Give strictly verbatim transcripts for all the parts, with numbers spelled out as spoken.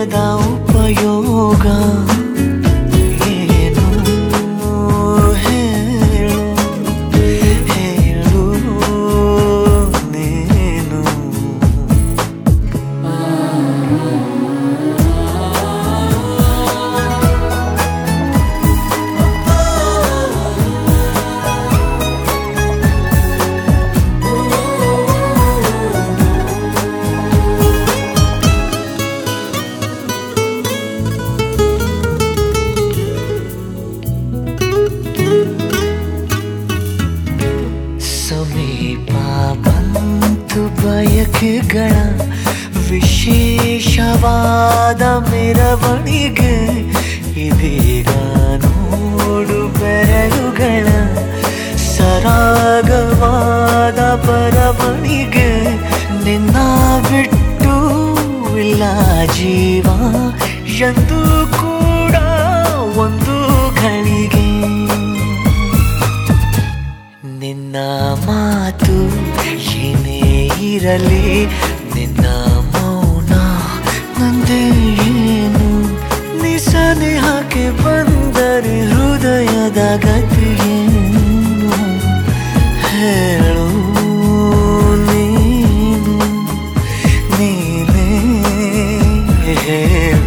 ಹೃದಯದ ಉಪಯೋಗ ಏನು ಹೇಳು ಹೇಳು ನೀನು. ಸಮೀಪ ಬಂತು ಬಯಕೆಗಳ ವಿಶೇಷವಾದ ಮೆರವಣಿಗೆ, ಇದೀಗ ನೋಡು ಬೆರಳುಗಳ ಸರಾಗವಾದ ಬರವಣಿಗೆ. ನಿನ್ನ ಬಿಟ್ಟು ಇಲ್ಲ ಜೀವ ಎಂದು ಕೂಡ ಒಂದು ಘಳಿಗೆ. ನಿನ್ನ ಮಾತು ಏನೇ ಇರಲಿ, ನಿನ್ನ ಮೌನ ನಂದೇ ಏನು. ನೀ ಸನಿಹಕ್ಕೆ ಬಂದರೆ ಹೃದಯದ ಗತಿಯೇನು ಹೇಳು ನೀನು ನೀನೇ ಹೇಳು.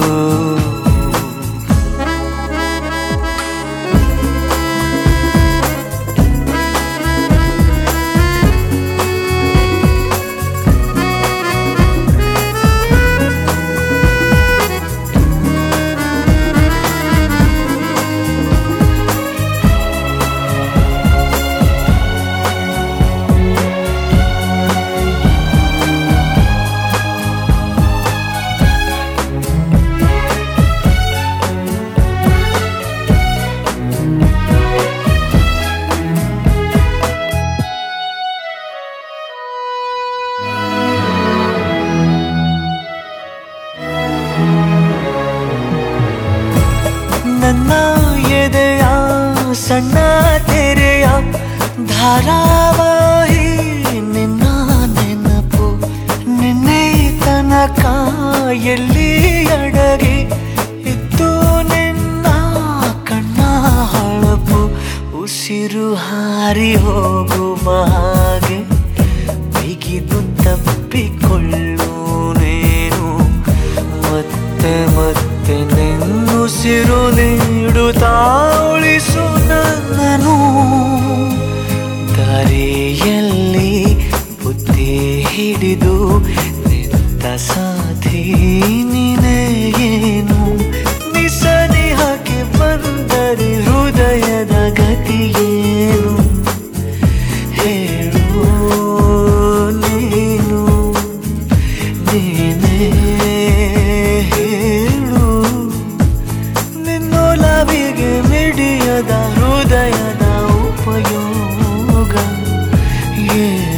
ನನ್ನ ಎದೆಯ ಸಣ್ಣ ತೆರೆಯ ಧಾರಾವಾಹಿ ನಿನ್ನ ನೆನಪು. ನಿನ್ನೆ ತನಕ ಎಲ್ಲಿ ಅಡಗಿ ಇತ್ತು ನಿನ್ನ ಕಣ್ಣ ಹೊಳಪು. ಉಸಿರು ಹಾರಿ ಹೋಗುವ ಹಾಗೆ ಬಿಗಿದು ತಪ್ಪಿಕೊಳ್ಳು ನೀನು. ಮತ್ತೆ ಮತ್ತೆ ನಿನ್ನುಸಿರು ನೀಡುತ್ತಾ ಉಳಿಸು ನನ್ನನು. ದಾರಿಯಲ್ಲಿ ಬುದ್ಧಿ ಹಿಡಿದು ನಿಂತ ಸಾಧಿ ನೀನೇ ಏನು. ನಿಸನಿಹಕ್ಕೆ ಬಂದರೆ ಹೃದಯದ ಗತಿಯೇನು ಹೇಳು ನೀನು ನೀನೇ ಹೇಳು. ನಿನ್ನೊಲವಿಗೆ ಮಿಡಿಯದ ಹೃದಯದ ಉಪಯೋಗ ಏನು.